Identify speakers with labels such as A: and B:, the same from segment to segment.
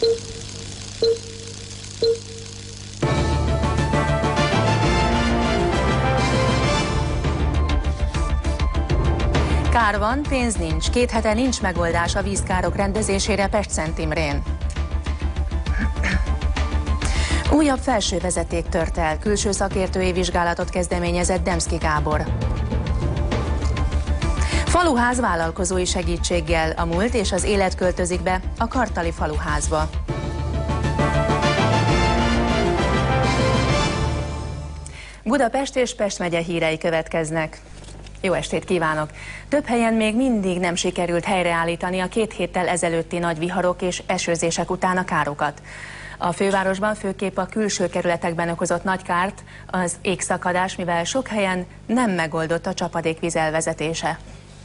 A: Kár van, pénz nincs. 2 hete nincs megoldás a vízkárok rendezésére Pest-Szent Imrén. Újabb felső vezeték tört el. Külső szakértői vizsgálatot kezdeményezett Demszky Gábor. Faluház vállalkozói segítséggel. A múlt és az élet költözik be a kartali faluházba. Budapest és Pest megye hírei következnek. Jó estét kívánok! Több helyen még mindig nem sikerült helyreállítani a 2 héttel ezelőtti nagy viharok és esőzések után a károkat. A fővárosban főképp a külső kerületekben okozott nagy kárt az égszakadás, mivel sok helyen nem megoldott a csapadékvíz elvezetése.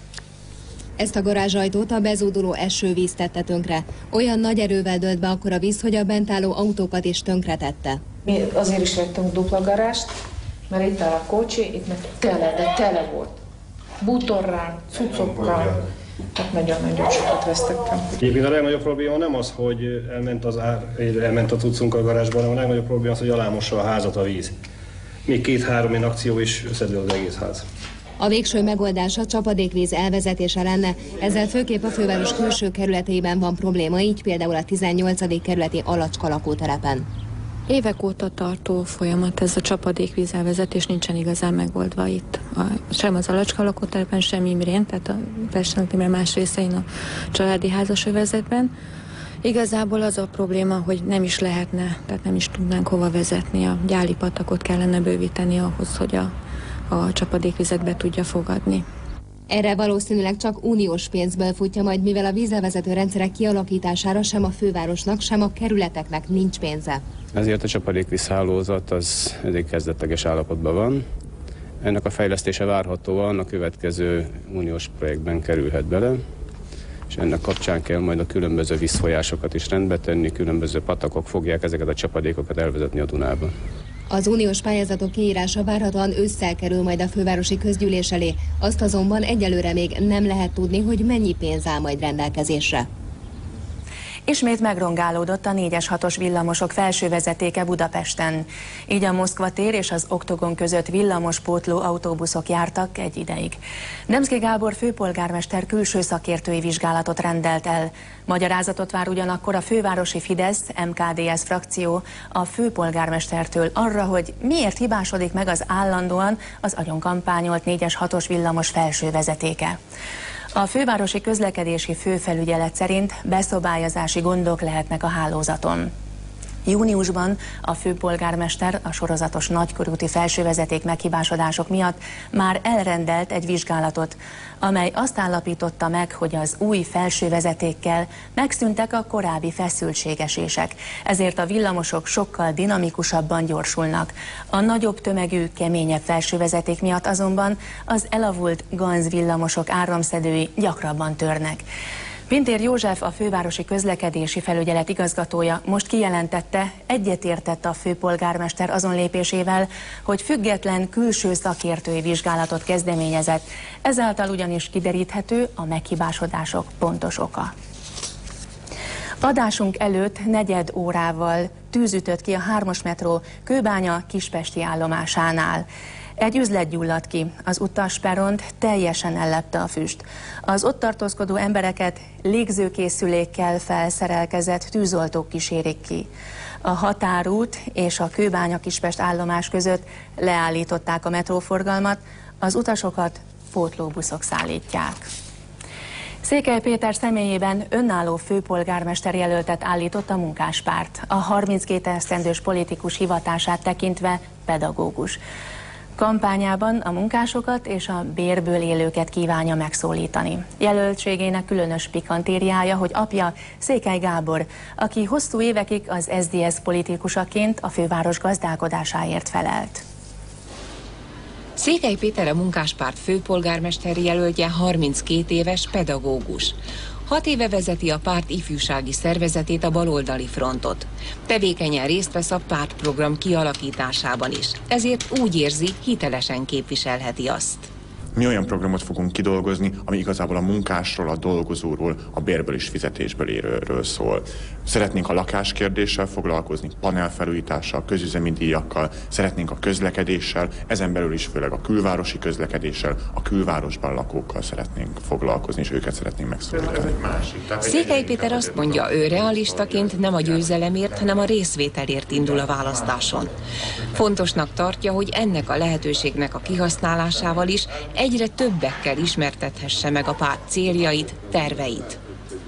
B: Ezt a garázsajtót a bezúduló esővíz tette tönkre. Olyan nagy erővel dőlt be akkor a víz, hogy a bent álló autókat is tönkretette.
C: Mi azért is vettünk dupla garást, mert itt áll a kocsi, itt meg tele volt. Bútorral, cuccokkal, tehát nagyon-nagyon sokat vesztettem.
D: Egyébként a legnagyobb probléma nem az, hogy elment a cuccunk a garázsban, hanem a legnagyobb probléma az, hogy alámossa a házat a víz. Még 2-3 ilyen akció is összedől az egész ház.
B: A végső megoldása csapadékvíz elvezetése lenne, ezzel főképp a főváros külső kerületeiben van probléma, így például a 18. kerületi Alacska lakótelepen.
E: Évek óta tartó folyamat ez a csapadékvíz elvezetés, nincsen igazán megoldva itt. Sem az Alacska lakótelepen, sem Imrén, tehát a Pest-Szent Imre más részein a családi házasövezetben. Igazából az a probléma, hogy nem is lehetne, tehát nem is tudnánk hova vezetni. A gyáli patakot kellene bővíteni ahhoz, hogy a csapadékvizet be tudja fogadni.
B: Erre valószínűleg csak uniós pénzből futja majd, mivel a vízlevezető rendszerek kialakítására sem a fővárosnak, sem a kerületeknek nincs pénze.
F: Ezért a csapadékvízhálózat az elég kezdetleges állapotban van. Ennek a fejlesztése várhatóan a következő uniós projektben kerülhet bele, és ennek kapcsán kell majd a különböző vízfolyásokat is rendbe tenni, különböző patakok fogják ezeket a csapadékokat elvezetni a Dunába.
B: Az uniós pályázatok kiírása várhatóan ősszel kerül majd a fővárosi közgyűlés elé, azt azonban egyelőre még nem lehet tudni, hogy mennyi pénz áll majd rendelkezésre.
A: Ismét megrongálódott a 4-es 6-os villamosok felső vezetéke Budapesten. Így a Moszkva tér és az Oktogon között villamospótló autóbuszok jártak egy ideig. Demszky Gábor főpolgármester külső szakértői vizsgálatot rendelt el. Magyarázatot vár ugyanakkor a fővárosi Fidesz MKDS frakció a főpolgármestertől arra, hogy miért hibásodik meg az állandóan az agyonkampányolt 4-es 6-os villamos felső vezetéke. A fővárosi közlekedési főfelügyelet szerint beszobályozási gondok lehetnek a hálózaton. Júniusban a főpolgármester a sorozatos nagykörúti felsővezeték meghibásodások miatt már elrendelt egy vizsgálatot, amely azt állapította meg, hogy az új felsővezetékkel megszűntek a korábbi feszültségesések, ezért a villamosok sokkal dinamikusabban gyorsulnak. A nagyobb tömegű, keményebb felsővezeték miatt azonban az elavult Ganz villamosok áramszedői gyakrabban törnek. Pintér József, a fővárosi közlekedési felügyelet igazgatója most kijelentette, egyetértett a főpolgármester azon lépésével, hogy független külső szakértői vizsgálatot kezdeményezett, ezáltal ugyanis kideríthető a meghibásodások pontos oka. Adásunk előtt negyed órával tűz ütött ki a 3-as metró Kőbánya kispesti állomásánál. Egy üzlet gyulladt ki, az utasperont teljesen ellepte a füst. Az ott tartózkodó embereket légzőkészülékkel felszerelkezett tűzoltók kísérik ki. A Határút és a Kőbánya-Kispest állomás között leállították a metróforgalmat, az utasokat pótlóbuszok szállítják. Székely Péter személyében önálló főpolgármester jelöltet állított a Munkáspárt. A 32 esztendős politikus hivatását tekintve pedagógus. Kampányában a munkásokat és a bérből élőket kívánja megszólítani. Jelöltségének különös pikantériája, hogy apja Székely Gábor, aki hosszú évekig az SZDSZ politikusaként a főváros gazdálkodásáért felelt.
G: Székely Péter a Munkáspárt főpolgármesteri jelöltje 32 éves pedagógus. 6 éve vezeti a párt ifjúsági szervezetét, a baloldali frontot. Tevékenyen részt vesz a pártprogram kialakításában is. Ezért úgy érzi, hitelesen képviselheti azt.
H: Mi olyan programot fogunk kidolgozni, ami igazából a munkásról, a dolgozóról, a bérből és fizetésből érőről szól. Szeretnénk a lakáskérdéssel foglalkozni, panelfelújítással, közüzemi díjakkal, szeretnénk a közlekedéssel, ezen belül is főleg a külvárosi közlekedéssel, a külvárosban lakókkal szeretnénk foglalkozni, és őket szeretnénk megszólítani.
G: Székely Péter azt mondja, ő realistaként nem a győzelemért, hanem a részvételért indul a választáson. Fontosnak tartja, hogy ennek a lehetőségnek a kihasználásával is egyre többekkel ismertethesse meg a párt céljait, terveit.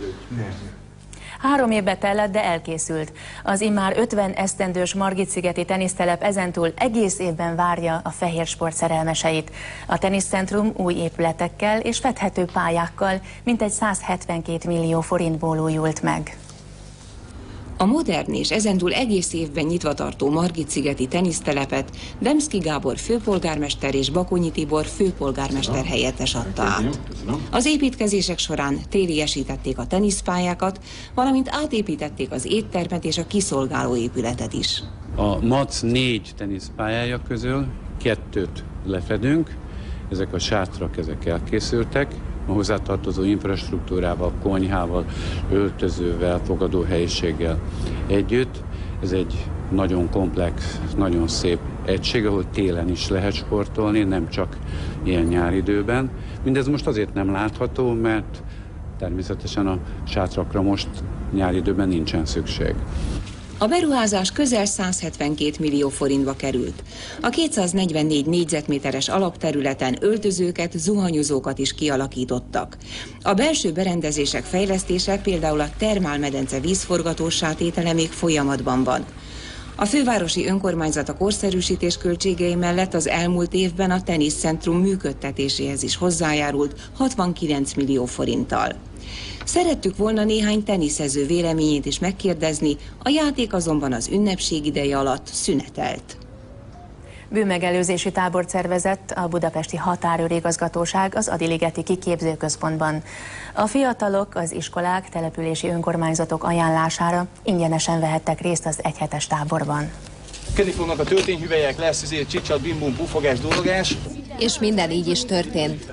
A: 3 évbe tellett, de elkészült. Az immár 50 esztendős Margitszigeti tenisztelep ezentúl egész évben várja a fehér sport szerelmeseit. A teniszcentrum új épületekkel és fedhető pályákkal mintegy 172 millió forintból újult meg.
G: A modern és ezentúl egész évben nyitva tartó Margitszigeti tenisztelepet Demszky Gábor főpolgármester és Bakonyi Tibor főpolgármester helyettes adta át. Az építkezések során téliesítették a teniszpályákat, valamint átépítették az éttermet és a kiszolgáló épületet is.
I: A MAC 4 teniszpályája közül 2 lefedünk, ezek a sátrak, ezek elkészültek, a hozzátartozó infrastruktúrával, konyhával, öltözővel, fogadóhelyiséggel együtt. Ez egy nagyon komplex, nagyon szép egység, ahol télen is lehet sportolni, nem csak ilyen nyáridőben. Mindez most azért nem látható, mert természetesen a sátrakra most nyáridőben nincsen szükség.
G: A beruházás közel 172 millió forintba került. A 244 négyzetméteres alapterületen öltözőket, zuhanyozókat is kialakítottak. A belső berendezések fejlesztése, például a termálmedence vízforgatós tétele még folyamatban van. A fővárosi önkormányzat a korszerűsítés költségei mellett az elmúlt évben a teniszcentrum működtetéséhez is hozzájárult 69 millió forinttal. Szerettük volna néhány teniszező véleményét is megkérdezni, a játék azonban az ünnepség ideje alatt szünetelt.
A: Bűnmegelőzési tábort szervezett a budapesti határőrigazgatóság az Adi-ligeti kiképzőközpontban. A fiatalok az iskolák, települési önkormányzatok ajánlására ingyenesen vehettek részt az egyhetes táborban.
J: Kedni fognak a töltényhüvelyek, lesz azért csicsat, bimbum, pufogás, dologás.
B: És minden így is történt.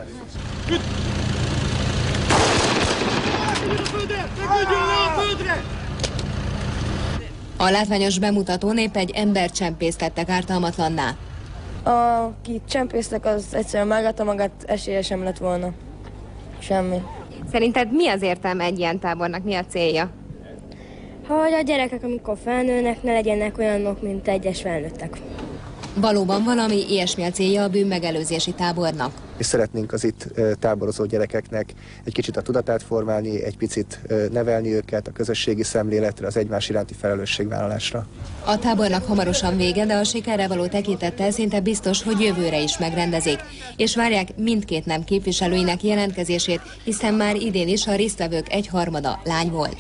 B: A látványos bemutatón épp egy embert csempésztettek ártalmatlanná.
K: Aki csempésztek, az egyszerűen megadta magát, esélye sem lett volna. Semmi.
B: Szerinted mi az értelme egy ilyen tábornak, mi a célja?
K: Hogy a gyerekek, amikor felnőnek, ne legyenek olyanok, mint egyes felnőttek.
B: Valóban valami ilyesmi a célja a bűnmegelőzési tábornak.
L: És szeretnénk az itt táborozó gyerekeknek egy kicsit a tudatát formálni, egy picit nevelni őket a közösségi szemléletre, az egymás iránti felelősségvállalásra.
B: A tábornak hamarosan vége, de a sikerre való tekintettel szinte biztos, hogy jövőre is megrendezik. És várják mindkét nem képviselőinek jelentkezését, hiszen már idén is a résztvevők 1/3 lány volt.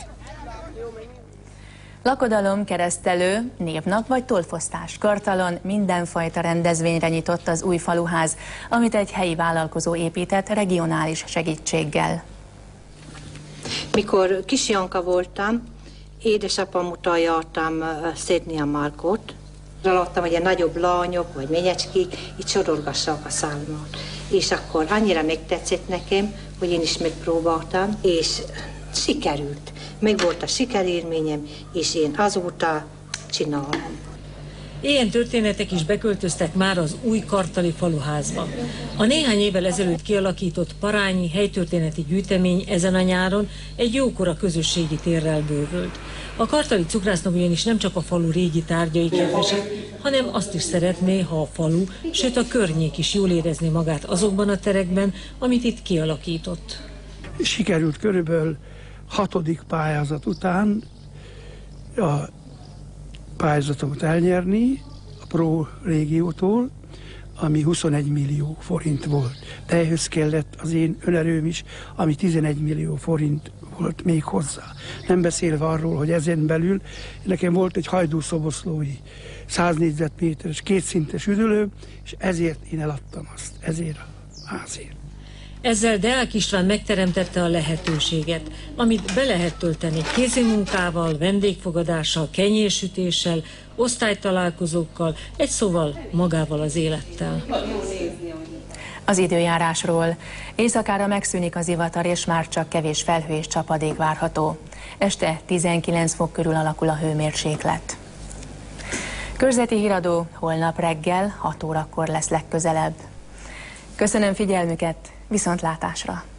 A: Lakodalom, keresztelő, névnap vagy tollfosztás. Kartalon mindenfajta rendezvényre nyitott az új faluház, amit egy helyi vállalkozó épített regionális segítséggel.
M: Mikor kis Janka voltam, édesapám után jártam szedni a Markot. Láttam, hogy a nagyobb lányok vagy ményecskék itt sorolgassák a szálmat. És akkor annyira megtetszett nekem, hogy én is megpróbáltam, és sikerült. Meg volt a sikerélményem, és én azóta csinálom.
N: Ilyen történetek is beköltöztek már az új kartali faluházba. A néhány évvel ezelőtt kialakított parányi helytörténeti gyűjtemény ezen a nyáron egy jókora közösségi térrel bővült. A kartali cukrásznak ugyanis nem csak a falu régi tárgyai kedvesek, hanem azt is szeretné, ha a falu, sőt a környék is jól érezni magát azokban a terekben, amit itt kialakított.
O: Sikerült körülbelül 6. pályázat után a pályázatot elnyerni a Pro régiótól, ami 21 millió forint volt. De ehhez kellett az én önerőm is, ami 11 millió forint volt még hozzá. Nem beszélve arról, hogy ezen belül nekem volt egy hajdúszoboszlói 100 négyzetméteres kétszintes üdülő, és ezért én eladtam azt, ezért a házért.
N: Ezzel Deák István megteremtette a lehetőséget, amit be lehet tölteni kézimunkával, vendégfogadással, kenyérsütéssel, osztálytalálkozókkal, egy szóval magával az élettel.
A: Az időjárásról. Éjszakára megszűnik az zivatar, és már csak kevés felhő és csapadék várható. Este 19 fok körül alakul a hőmérséklet. Körzeti híradó holnap reggel 6 órakor lesz legközelebb. Köszönöm figyelmüket, viszontlátásra!